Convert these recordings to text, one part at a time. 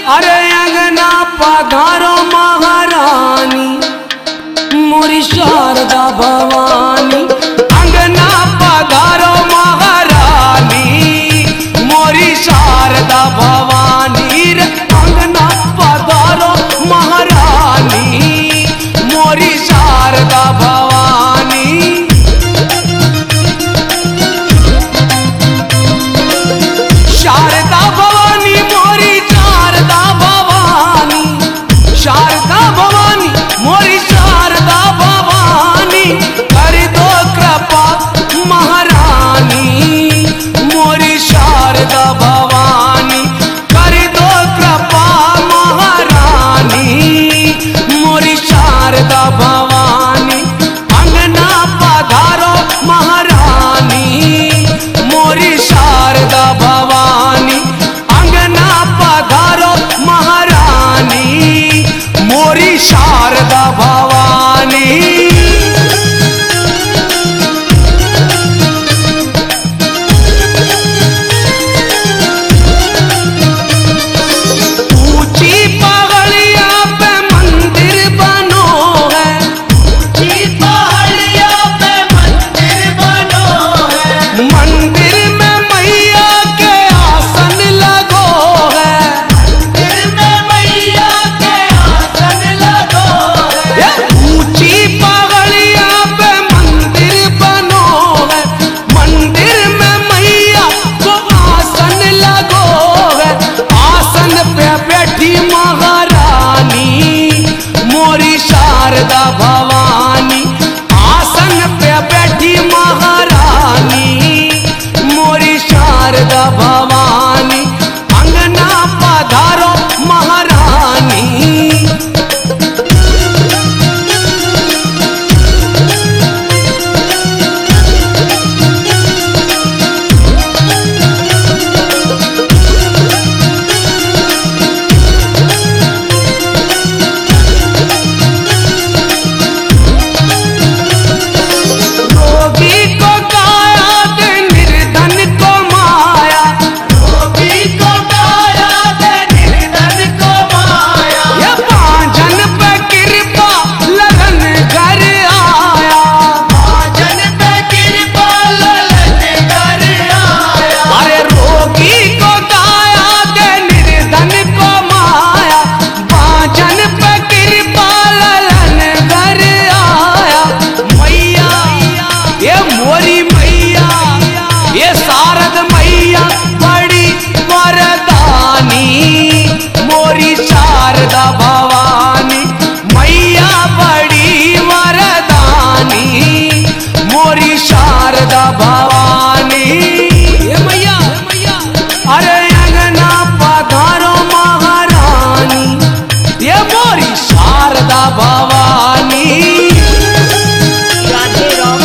अरे अंगना पधारो महारानी मोरी शारदा भवानी। अंगना पधारो महारानी मोरी शारदा भवानी रे। अंगना पधारो महारानी मोरी शारदा भवानी। शारदा भवानी मोरी शारदा भवानी। शारदा भवानी मोरी शारदा भवानी। कर दो कृपा महारानी मोरी शारदा भवानी। कर दो कृपा महारानी मोरी शारदा भवानी। अंगना पधारो महारानी मोरी शारदा भवानी। अंगना पधारो महारानी मोरी शारदा भवानी। ऊंची पहाड़िया पे मंदिर बनो है। ऊंची पहाड़िया पे मंदिर बनो है। मंदिर में मैया के आसन लगो है। मंदिर में मैया के आसन लगो है। ऊंची पहाड़िया पे मंदिर बनो है। मंदिर में मैया को आसन लगो है। आसन पे बैठी महारानी मोरी शारदा भवानी। आसन पे बैठी महारानी मोरी शारदा भवानी। अंगना पधारो महारानी। रोगी को काया दे निर्धन को माया। रोगी को काया दे निर्धन को माया। ये बांझन पे कृपा लगन घर आया। बांझन पे कृपा लगन घर आया। अरे रोगी को काया दे निर्धन को माया। बांझन पे कृपा लगन घर आया। मैया ये मोरी मैया ये शारद मैया बड़ी वरदानी मोरी शारदा भवानी। मैया बड़ी वरदानी मोरी शारदा भवानी। ये मैया अरे अंगना पधारो महारानी ये मोरी शारदा भवानी। राधे राम।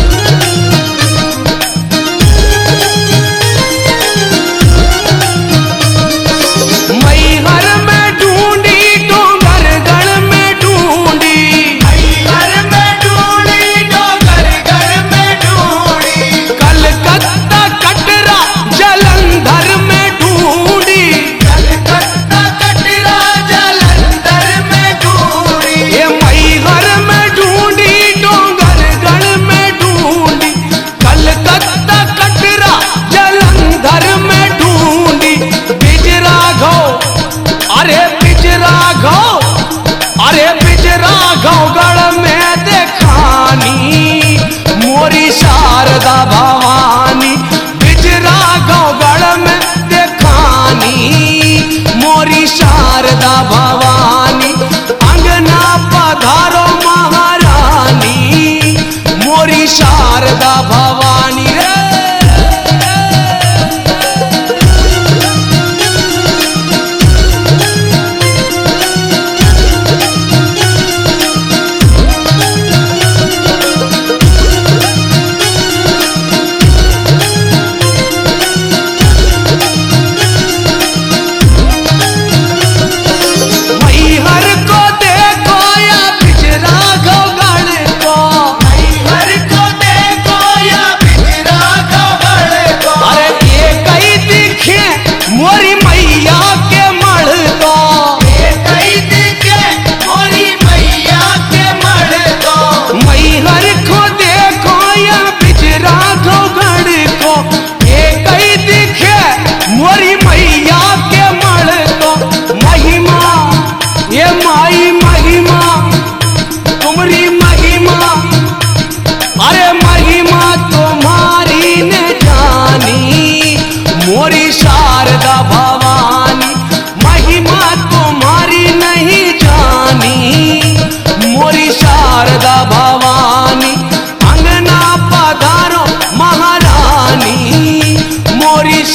मैहर में ढूंढी डोंगरगढ़ में ढूंढी। मैहर में ढूंढी डोंगरगढ़ में ढूंढी। कलकत्ता कटरा जलंधर में ढूंढी। कलकत्ता कटरा जलंधर में ढूंढी। ये मैहर में ढूंढी डोंगरगढ़ में ढूंढी। कलकत्ता कटरा जलंधर में ढूंढी। बिजरा घो अरे बिजरा घो अरे बिजरा घोगढ़ में देखानी मोरी शारदा भवानी। बिजरा घोगढ़ में देखानी मोरी शारदा भवानी। अंगना पधारो महारानी मोरी शारदा भवानी रे।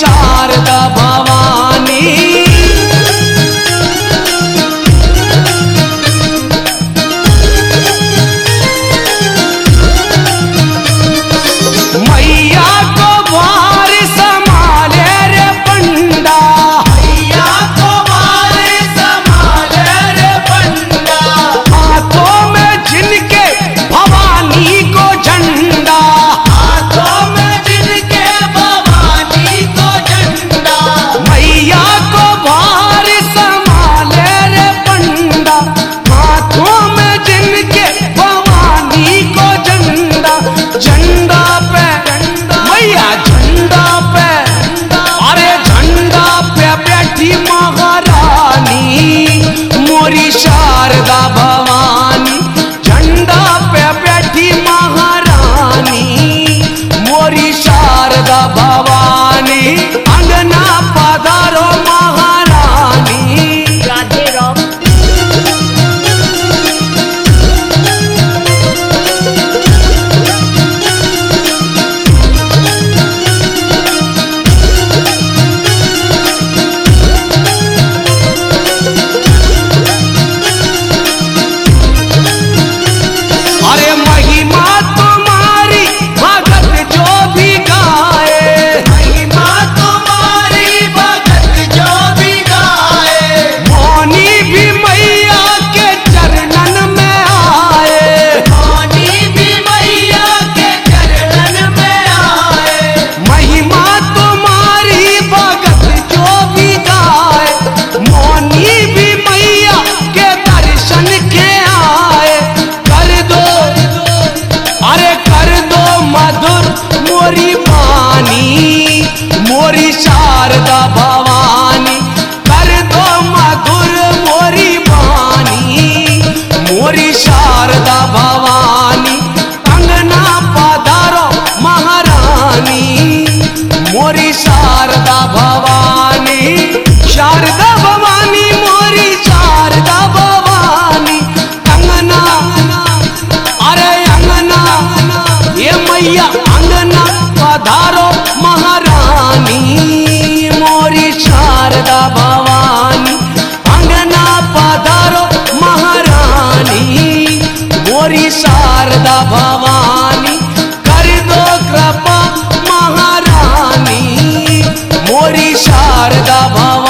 शारदा भवानी। मैया को भार संभाले रे पंडा, मैया को भार संभाले रे पंडा, हाथों में जिनके भवानी को झंडा, हाथों में जिनके भवानी को झंडा, मैया को भार संभाले रे पंडा, हाथों में जिनके भवानी को झंडा, झंडा पे मैया झंडा पे, अरे झंडा पे बैठी महारानी मोरी शारदा भवानी, झंडा पे बैठी महारानी मोरी शारदा भवानी, अंगना पधारो महारानी। राधे राम। अरे महिमा तुम्हारी भगत जो भी गाए, महिमा तुम्हारी भगत जो भी गाए, मौनी भी मैया के चरणन में आए, मौनी भी मैया के चरणन में आए, महिमा तुम्हारी भगत जो भी गाए, मौनी भी मैया के दर्शन के आए, कर दो अरे कर दो मधुर मोरी वाणी मोरी शारदा भवानी, कर दो मधुर मोरी वाणी मोरी शारदा भवानी, अंगना पधारो महारानी मोरी शारदा भवानी, शारदा भवानी मोरी शारदा भवानी, अंगना अरे अंगना ये मैया अंगना पधारो महारानी मोरी शारदा भवानी, अंगना पधारो महारानी मोरी शारदा भवानी, कर दो कृपा महारानी मोरी शारदा भवानी।